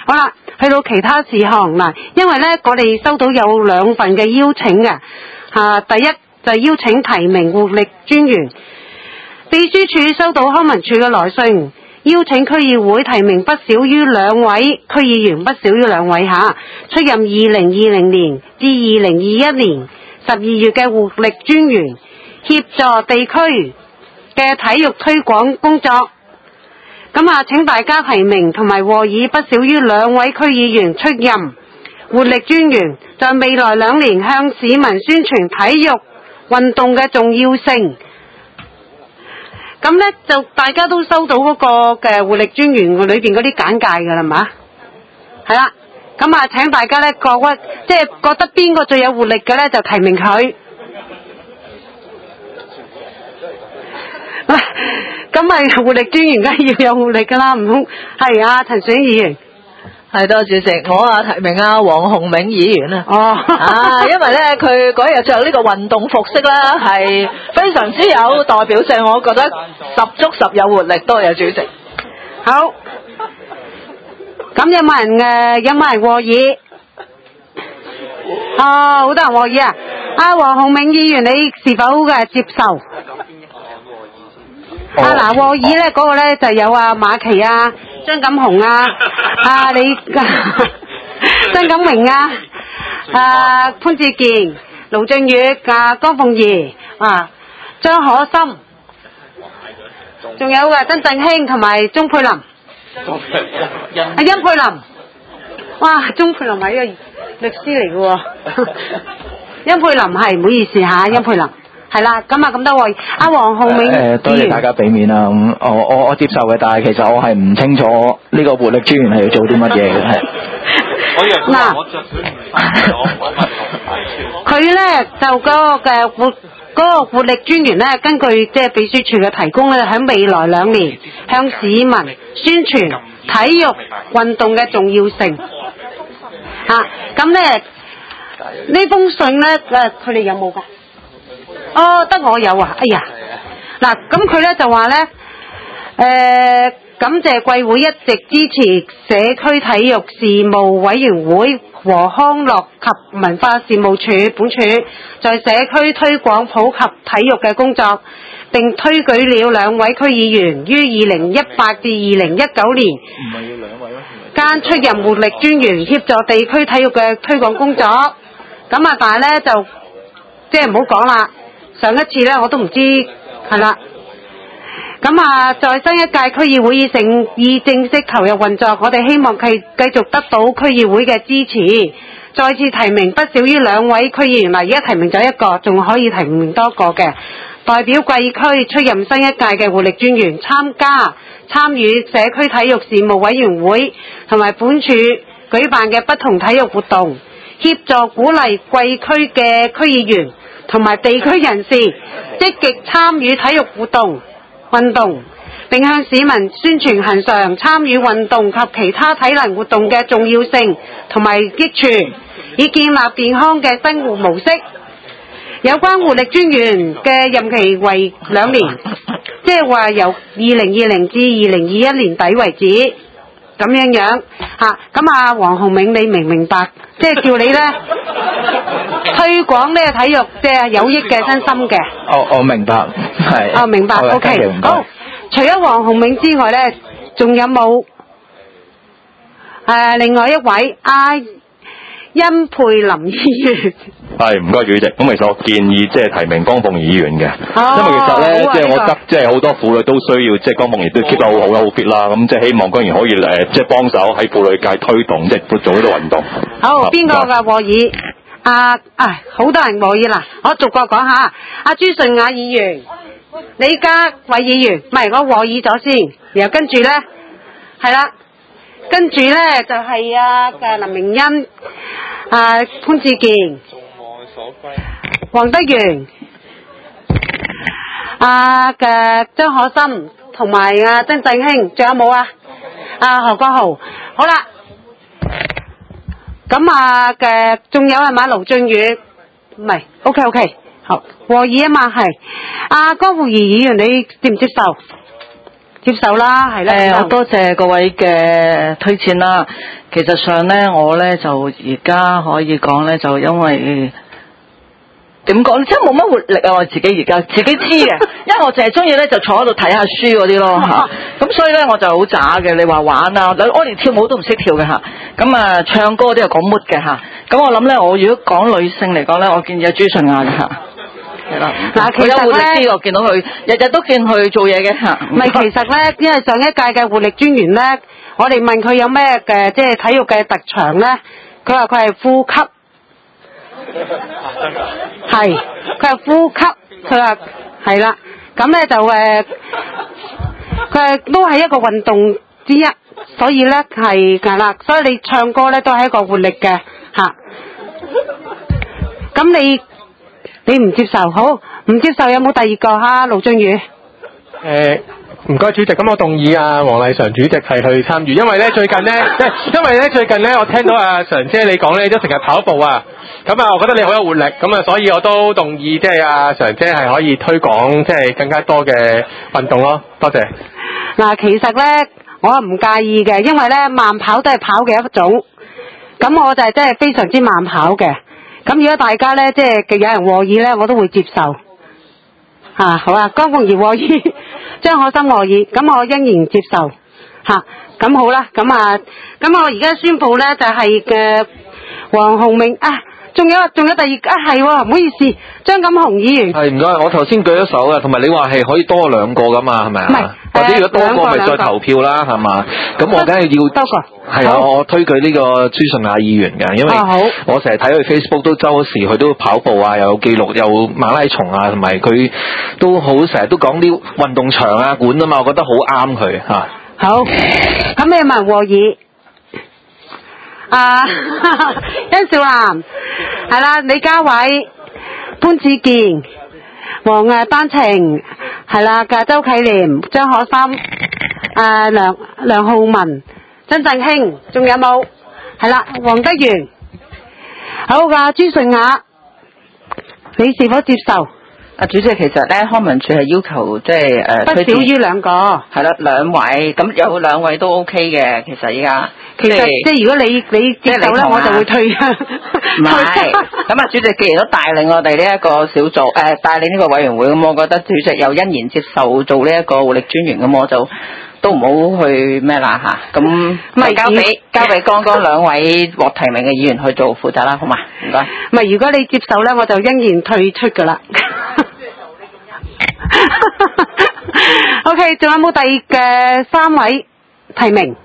好啦，去到其他事項嗱，因為呢，我哋收到有2份嘅邀請嘅，第一就係邀請提名活力專員，秘書處收到康文署嘅來信，邀請區議會提名不少於2位區議員，不少於2位出任2020年至2021年12月嘅活力專員，協助地區嘅體育推廣工作。咁請大家提名同埋和議不少於2位區議員出任活力專員，在未來2年向市民宣傳體育運動嘅重要性。咁呢，就大家都收到嗰個嘅活力專員裏邊嗰啲簡介㗎啦嘛，係啦。咁請大家呢，即係覺得邊個最有活力嘅呢，就提名佢。咁活力專員梗係要有活力噶啦，唔通係陳選議員？ 係多主席，我提名黃鴻銘議員因為咧佢嗰日着呢個運動服飾啦，係非常之有代表性，我覺得十足十有活力。多謝主席。 好，咁有冇人和議？好多人和議啊！黃鴻銘議員，你是否接受？和議咧嗰個咧就有馬琪張錦雄張錦榮潘志健、盧俊宇江鳳儀張可心，仲有曾振興同埋鍾佩林。殷佩林，哇，鍾佩林係一個律師嚟嘅喎。殷佩林係，唔好意思殷佩林。係啦，咁多位黃鴻銘多謝大家俾面啦。我接受嘅，但係其實我係唔清楚呢個活力專員係要做啲乜嘢嘅。 嗱，佢咧就嗰個活力專員咧，根據即係秘書處嘅提供咧，喺未來2年向市民宣傳體育運動嘅重要性。咁咧呢封信咧，佢哋有冇㗎？得我有哎呀，嗱，咁佢咧就話咧，感謝貴會一直支持社區體育事務委員會和康樂及文化事務處本處在社區推廣普及體育嘅工作，並推舉了2位區議員於2018至2019年間出任活力專員，協助地區體育嘅推廣工作。咁但係咧就即係唔好講啦。上一次呢，我都唔知係啦。咁在新一屆區議會已正式投入運作，我哋希望繼續得到區議會嘅支持，再次提名不少於2位區議員。嗱，而家提名咗1個，仲可以提名多個嘅，代表貴區出任新一屆嘅活力專員，參與社區體育事務委員會同埋本處舉辦嘅不同體育活動，協助鼓勵貴區嘅區議員同埋地區人士積極參與體育運動，並向市民宣傳恆常參與運動及其他體能活動嘅重要性同埋益處，以建立健康嘅生活模式。有關活力專員嘅任期為2年，即係話由2020至2021年底為止。咁樣咁黃鴻銘，你明唔明白？即係叫你咧推廣呢個體育，即係有益嘅身心嘅。 我明白，係。 明白 ，OK。好，除咗黃鴻銘之外咧，仲有冇另外一位殷佩林議員？ 係，唔該主席。咁其實我建議即係提名江鳳儀議員嘅，因為其實咧即係我覺得即係好多婦女都需要即係江鳳儀都 keep 得好好啦，好 fit 啦。咁即係希望居然可以即係幫手喺婦女界推動，即係做呢個運動。 好，邊個㗎和議？好多人和議啦，我逐個講下。朱順雅議員、李家偉議員，唔係我和議咗先，然後跟住咧係啦。跟住咧就係林明恩、潘志健、黃德元、張可心同埋曾振興，仲有冇何國豪？好啦，咁仲有係咪盧俊宇？唔係 ，OK， 好和議啊嘛係。江鳳儀議員，你接唔接受？ 接受啦，係啦。 我多謝各位嘅推薦啦。其實上咧，我咧就而家可以講咧，就因為點講咧，真係冇乜活力啊！我自己而家自己知嘅，因為我淨係中意咧就坐喺度睇下書嗰啲咯嚇。咁所以咧我就好渣嘅。你話玩啊，我連跳舞都唔識跳嘅嚇。咁啊唱歌都有講 mood 嘅嚇。咁我諗咧，我如果講女性嚟講咧，我建議阿朱順亞嘅嚇。係啦，嗱，其實咧，我見到佢日日都見佢做嘢嘅嚇。 唔係，其實咧，因為上一屆嘅活力專員咧，我哋問佢有咩嘅即係體育嘅特長咧，佢話佢係呼吸，係佢係呼吸，佢話係啦，咁咧就佢都係一個運動之一，所以咧係啦，所以你唱歌咧都係一個活力嘅嚇。咁你唔接受，好唔接受有冇第二個嚇？盧俊宇。 唔該主席，咁我動議黃麗常主席係去參與，因為咧最近咧我聽到常姐你講咧都成日跑步啊，咁我覺得你好有活力，咁所以我都動議即係常姐係可以推廣即係更加多嘅運動咯，多謝。 嗱，其實咧我唔介意嘅，因為咧慢跑都係跑嘅一種，咁我就係真係非常之慢跑嘅。咁如果大家咧即係有人和議咧，我都會接受。好啊，江鳳儀和議，張可心和議，咁我欣然接受。咁好啦，咁我而家宣布咧就係嘅黃鴻明仲有第二係喎，唔好意思，張錦雄議員。 係唔該，我頭先舉咗手嘅，同埋你話係可以多兩個噶嘛，係咪啊？唔係，或者如果多個咪再投票啦，係嘛？咁我梗係要多個。 係啊，我推舉呢個朱順亞議員嘅，因為我成日睇佢 Facebook 都周時佢都跑步啊，又有記錄，又馬拉松啊，同埋佢都好成日都講啲運動場啊館啊嘛，我覺得好啱佢嚇。好， 咁你有冇人和議？殷少蘭係啦，李家偉、潘志健、黃丹晴係啦，周啟廉、張可心、梁浩文、曾振興，仲有冇？係啦，黃德元，好㗎，朱順雅，你是否接受？ 主席，其實咧康文署係要求即係不少於兩個， 係啦，兩位，咁有兩位都 OK 嘅，其實依家其實即係如果你接受咧，我就會退。 唔係，咁主席既然都帶領我哋呢一個小組，帶領呢個委員會，咁我覺得主席又欣然接受做呢一個活力專員，咁我就都唔好去咩啦嚇，咁咪交俾剛剛兩位獲提名嘅議員去做負責啦，好嘛？唔該。 唔係，如果你接受咧，我就欣然退出㗎啦。OK， 仲有冇第二嘅三位提名？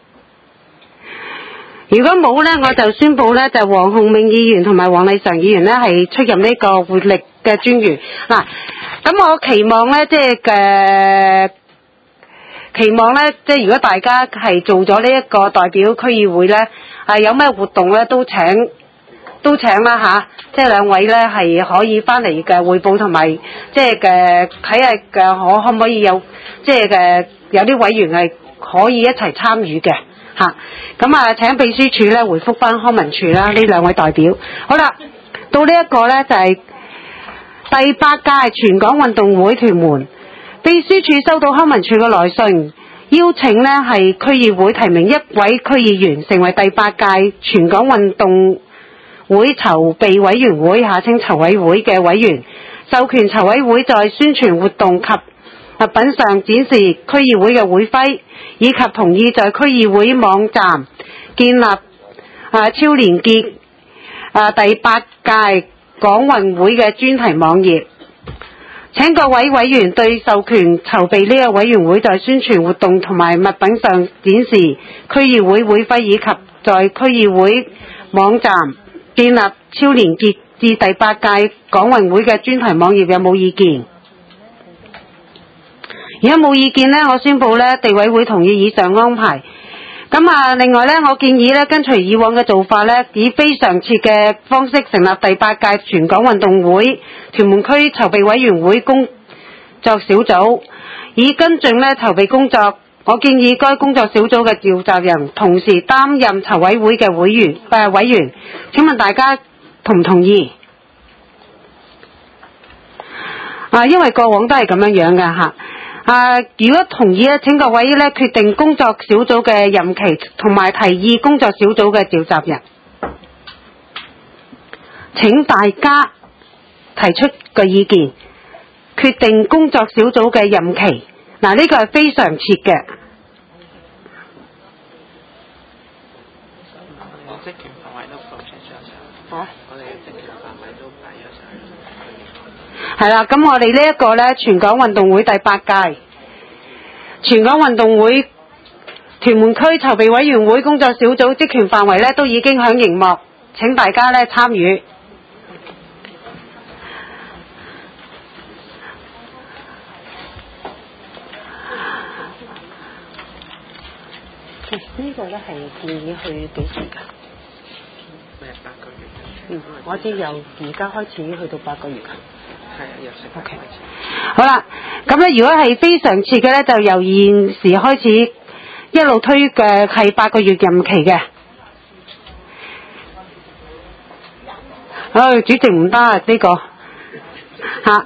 如果冇咧，我就宣布咧，就黃鴻明議員同埋黃麗常議員咧係出任呢個活力嘅專員。嗱，咁我期望咧，即係如果大家係做咗呢一個代表區議會咧，有咩活動咧都請啦吓，即係兩位咧係可以翻嚟嘅匯報，同埋即係嘅睇下嘅我可唔可以有即係嘅有啲委員係可以一齊參與嘅吓。咁請秘書處咧回覆翻康文署啦，呢兩位代表。好啦，到呢一個咧就係第8屆全港運動會屯門秘書處收到康文署嘅來信，邀請呢係區議會提名一位區議員成為第8屆全港運動會籌備委員會下稱籌委會嘅委員，授權籌委會在宣傳活動及物品上展示區議會嘅會徽，以及同意在區議會網站建立超連結第8屆港運會嘅專題網頁。請各位委員對授權籌備呢個委員會在宣傳活動同埋物品上展示區議會會徽，以及在區議會網站建立超連結至第8屆港運會嘅專題網頁有冇意見？如果冇意見呢，我宣布呢地委會同意以上安排。咁另外呢，我建議呢跟隨以往嘅做法呢，以非常設嘅方式成立第8屆全港運動會屯門區籌備委員會工作小組，以跟進呢籌備工作。我建議該工作小組嘅召集人同時擔任籌委會嘅委員，請問大家同唔同意？因為過往都係咁樣嘅嚇。 如果同意咧，請各位咧決定工作小組嘅任期，同埋提議工作小組嘅召集人。請大家提出個意見，決定工作小組嘅任期。嗱，呢個係非常切嘅。 職權範圍都放出咗上，我哋嘅職權範圍都擺咗上。 係啦，咁我哋呢一個咧，全港運動會第8屆全港運動會屯門區籌備委員會工作小組職權範圍咧，都已經響熒幕，請大家咧參與。呢個咧係建議去幾時㗎？ 咩8個月？ 我知由而家開始去到8個月㗎。 係啊，由8個月開始。 好啦，咁咧如果係非常切嘅咧，就由現時開始一路推嘅係8個月任期嘅。主席唔得啊呢個嚇。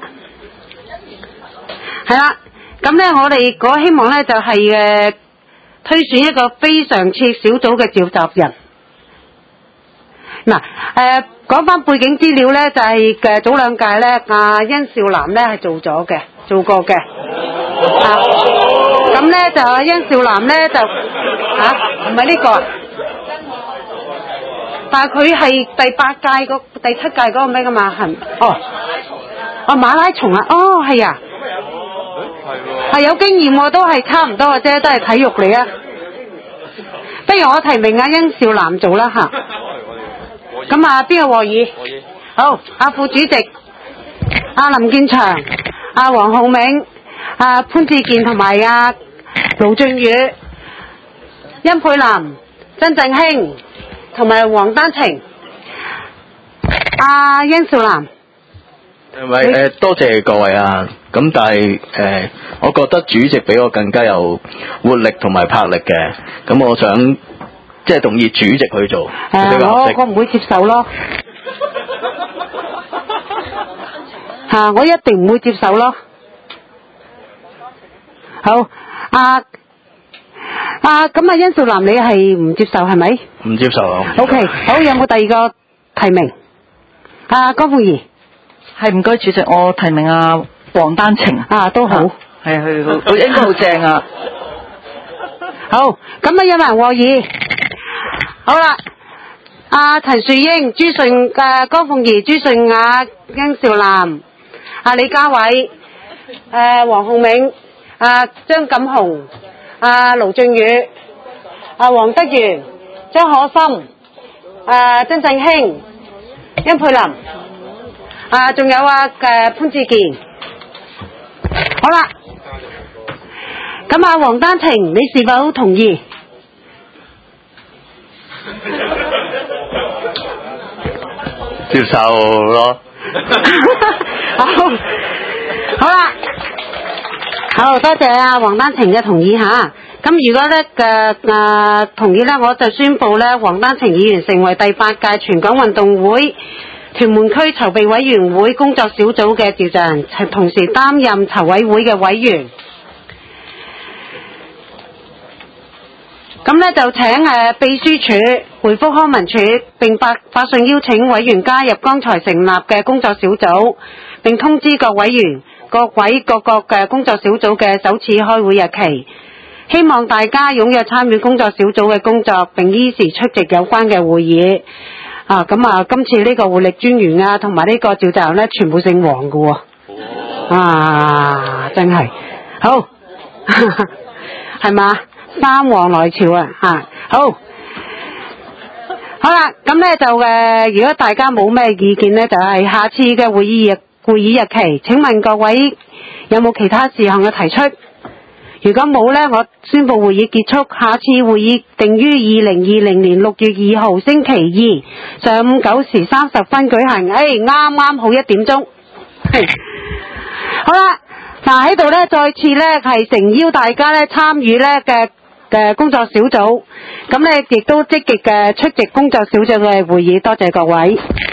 係啦，咁咧我哋希望咧就係推選一個非常切小組嘅召集人。嗱，講翻背景資料咧，就係早2屆咧，殷少南咧係做過嘅。咁咧就殷少南咧就唔係呢個啊，但係佢係第8屆第7屆嗰個咩噶嘛？馬拉松啊，係啊。係有經驗喎，都係差唔多嘅啫，都係體育嚟啊。不如我提名殷少南做啦嚇。咁邊個和議？好，副主席林建祥、黃浩銘、潘志健同埋盧俊宇、殷佩林、曾振興同埋黃丹晴。殷少南。 多謝各位啊！咁但係我覺得主席比我更加有活力同埋魄力嘅，咁我想即係同意主席去做。 我唔會接受咯。我一定唔會接受咯。好，咁殷少南你係唔接受係咪？ 唔接受啊。 OK， 好，有冇第二個提名？江鳳儀。 係唔該主席，我提名黃丹晴。 都好。 係佢應該好正啊。 好，咁有人和議。好啦，陳樹英、朱順江鳳儀、朱順雅、殷少南、李家偉、黃浩銘、張錦雄、盧俊宇、黃德元、張可心、曾振興、殷佩林。仲有潘志健。好啦，咁黃丹晴，你是否同意？ 接受咯。 好啦，好多謝黃丹晴嘅同意吓。咁如果咧同意咧，我就宣布咧黃丹晴議員成為第8屆全港運動會屯門區籌備委員會工作小組嘅召集人，同時擔任籌委會嘅委員。咁咧就請秘書處回覆康文署，並發信邀請委員加入剛才成立嘅工作小組，並通知各委員各嘅工作小組嘅首次開會日期。希望大家踴躍參與工作小組嘅工作，並依時出席有關嘅會議。今次呢個活力專員同埋呢個召集人咧，全部姓黃㗎喎。真係好，係嘛？3黃來朝啊！好啦，咁咧就如果大家冇咩意見咧，就係下次嘅會議日期。請問各位有冇其他事項嘅提出？如果冇咧，我宣布會議結束。下次會議定於2020年6月2號星期2上午9時30分舉行。啱好1點鐘。好啦，喺度咧再次咧係誠邀大家咧參與咧嘅工作小組，咁咧亦都積極嘅出席工作小組嘅會議。多謝各位。